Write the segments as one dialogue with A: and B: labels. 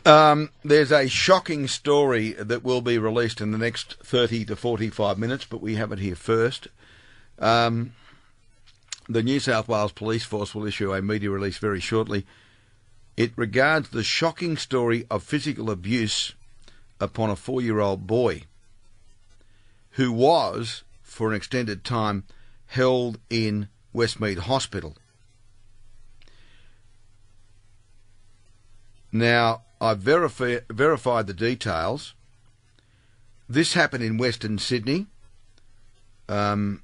A: There's a shocking story that will be released in the next 30 to 45 minutes, but we have it here first. The New South Wales Police Force will issue a media release very shortly. It regards the shocking story of physical abuse upon a 4-year-old boy who was, for an extended time, held in Westmead Hospital. Now, I've verified the details. This happened in Western Sydney, and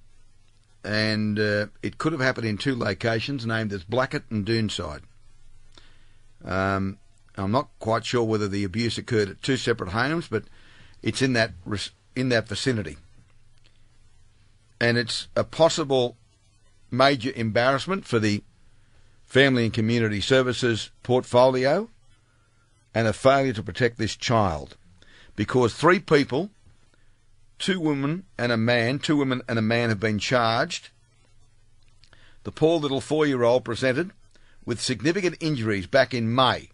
A: it could have happened in 2 locations named as Blackett and Doonside. I'm not quite sure whether the abuse occurred at 2 separate homes, but it's in that vicinity. And it's a possible major embarrassment for the Family and Community Services portfolio and a failure to protect this child, because 3 people, 2 women and a man have been charged. The poor little 4-year-old presented with significant injuries back in May.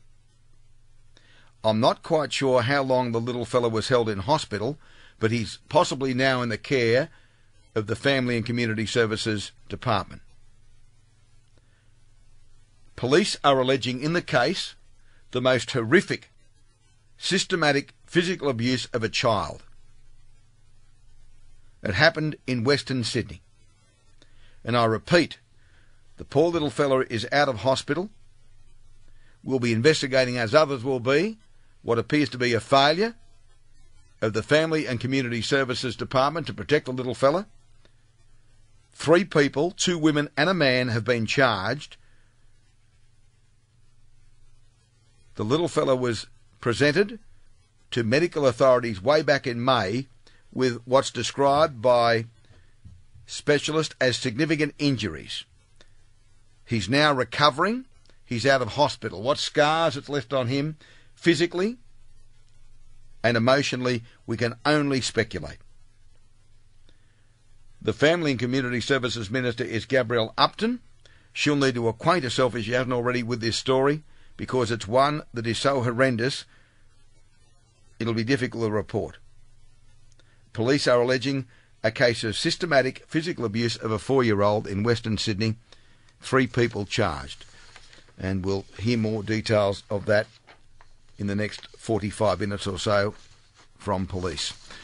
A: I'm not quite sure how long the little fellow was held in hospital, but he's possibly now in the care of the Family and Community Services Department. Police are alleging in the case the most horrific, systematic physical abuse of a child. It happened in Western Sydney. And I repeat, the poor little fella is out of hospital. We'll be investigating, as others will be, what appears to be a failure of the Family and Community Services Department to protect the little fella. 3 people, 2 women and a man, have been charged. The little fella was presented to medical authorities way back in May with what's described by specialists as significant injuries. He's now recovering. He's out of hospital. What scars it's left on him physically and emotionally, we can only speculate. The Family and Community Services Minister is Gabrielle Upton. She'll need to acquaint herself, if she hasn't already, with this story, because it's one that is so horrendous, it'll be difficult to report. Police are alleging a case of systematic physical abuse of a 4-year-old in Western Sydney. 3 people charged. And we'll hear more details of that in the next 45 minutes or so from police.